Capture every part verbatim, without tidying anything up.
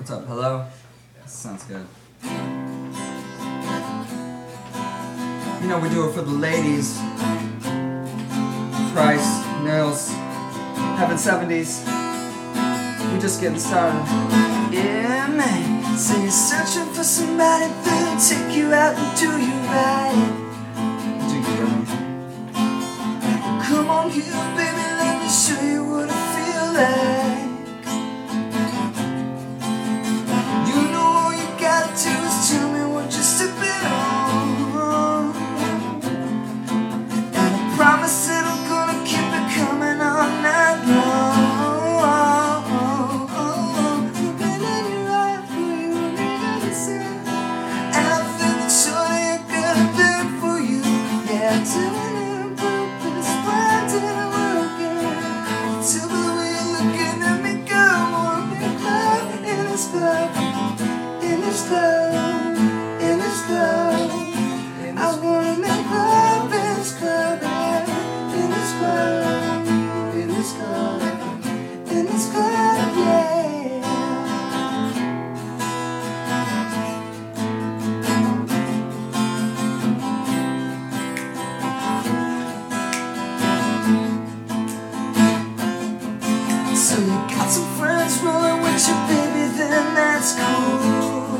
What's up? Hello? Sounds good. You know, we do it for the ladies. Price, Nils, Heaven seventies. We're just getting started. Yeah, man. So you're searching for somebody that'll take you out and do you right. Do you get me? Come on here, baby, let me show you what I feel like. You know all you gotta do is tell me what you're sipping on. And I promise that I'm gonna keep it coming all night long. So you got some friends rolling with you, baby, then that's cool.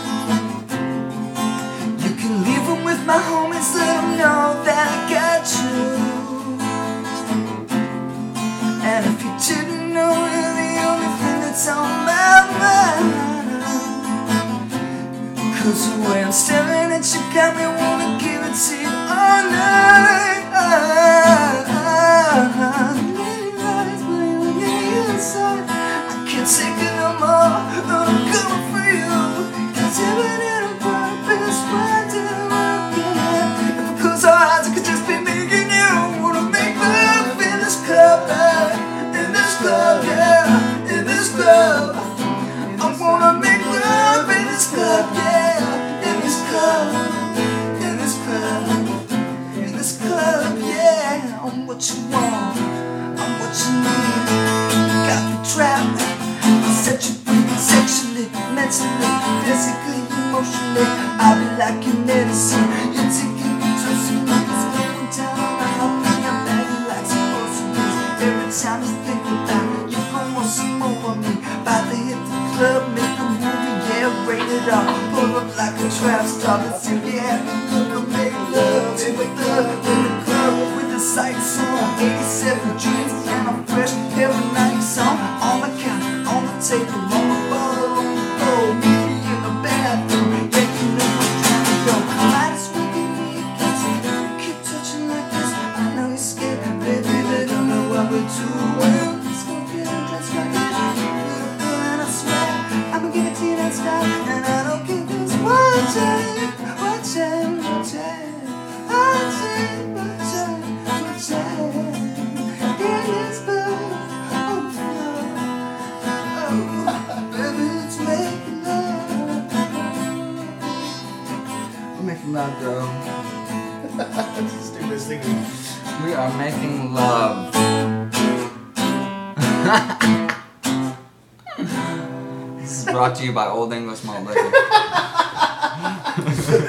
You can leave them with my homies, let them know that I got you. And if you didn't know, you're the only thing that's on my mind. Cause the way I'm staring at you got me wanna give it to you all night. I can't take it no more, but I'm coming for you. Cause even in a purpose, why did I work it? If I close our eyes, I could just be making you wanna make love in this club, in this club, yeah, in this club. I wanna make love in this club, yeah, in this club, in this club, in this club, yeah. I'm what you want, I'm what you need. Got me trapped, I set you free sexually, mentally, physically, emotionally. I'll be like your medicine. You're taking control, so you can going down on my heart. I'm begging like some groceries. Every time you think about it, you're gonna want some more of me. About to hit the club, make a movie, yeah, rated it up. Pull up like a trap star, let's see you happy. You can make love in the club, in the club with the sights on. eighty-seven dreams, and I'm fresh every night. On the couch, on the table, on the bottle, on the floor. Meet me in the bathroom, yeah, you know I'm trying to go. Might as well give me a kiss, keep touching like this. I know you're scared, baby, they don't know what we're doing. Let's go get it, let's go get it. Beautiful, and I swear I'ma give it to you that style. And I don't care who's watching, watching, watching, watching, watching, watching. Yeah, it's good. Making love, girl. That's the stupidest thing. We are making love. This is brought to you by Old English Malt Liquor.